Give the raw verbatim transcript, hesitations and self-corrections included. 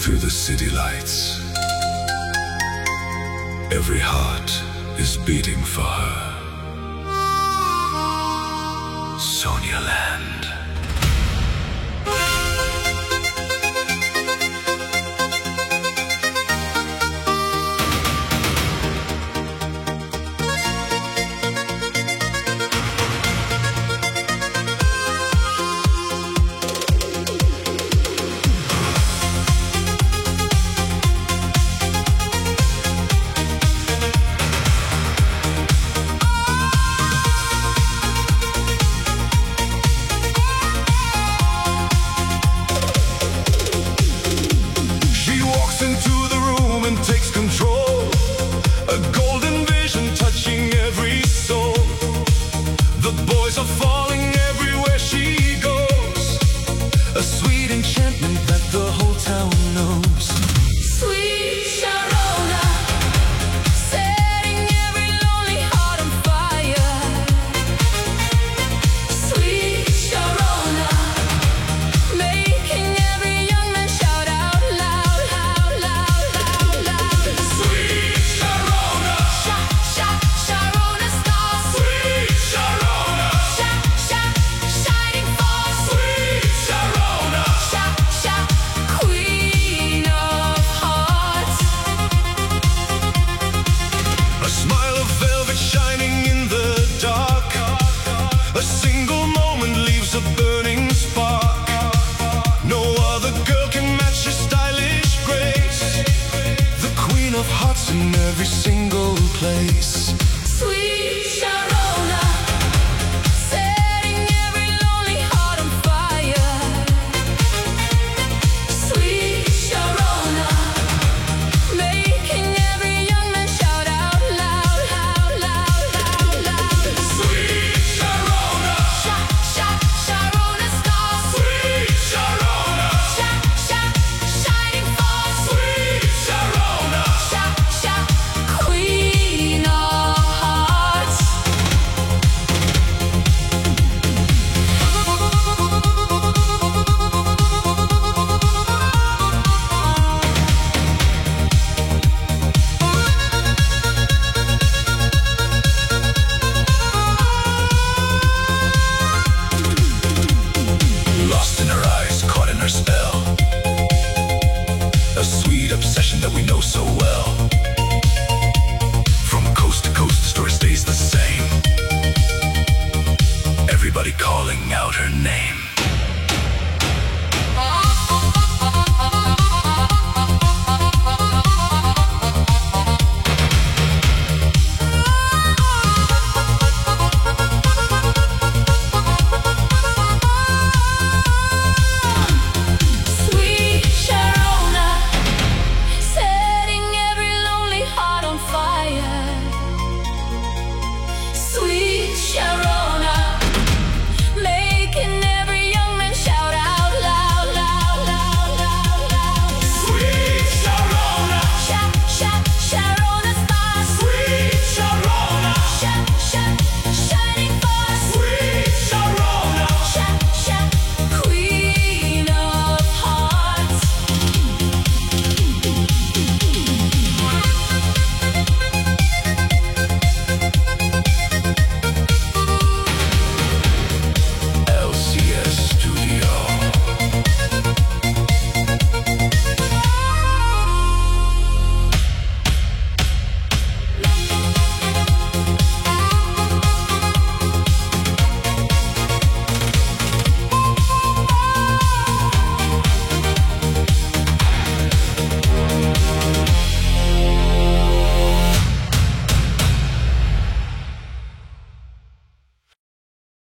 through the city lights. Every heart is beating for her. Sonia Land. Are falling everywhere she goes. A sweet enchantment that the whole town knows. Sweet Sharona, setting every lonely heart on fire. Sweet Sharona, making every young man shout out loud, loud, loud, loud, loud. Sweet Sharona, Sha, sha, Sharona star. Sweet Sharona, Shining for Sweet Sharona, Sha, sha, Queen of Hearts. a smile of velvet shining in the dark. A single moment leaves a burning spark. No other girl can match your stylish grace. The Queen of Hearts in every single place. Sweet